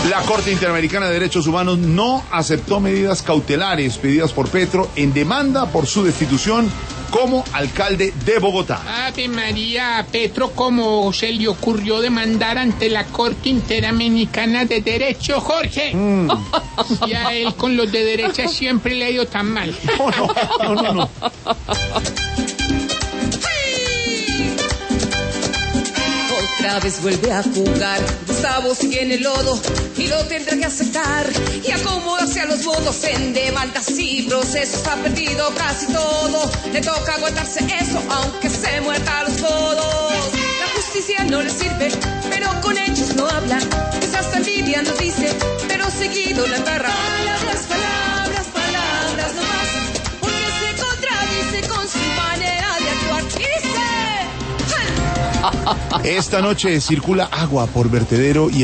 La Corte Interamericana de Derechos Humanos no aceptó medidas cautelares pedidas por Petro en demanda por su destitución como alcalde de Bogotá. Ave María, Petro, ¿cómo se le ocurrió demandar ante la Corte Interamericana de Derechos, Jorge? Y a él con los de derecha siempre le ha ido tan mal. No. Otra vez vuelve a jugar, Gustavo sigue en el lodo y lo tendrá que aceptar y acomodarse a los votos en demandas y procesos. Ha perdido casi todo, le toca aguantarse eso aunque se muerda los codos. La justicia no le sirve, pero con hechos no habla, quizás hasta envidia nos dice, pero seguido la embarra. Palabras no pasan, porque se contradice con su manera de actuar y dice... Esta noche circula agua por vertedero y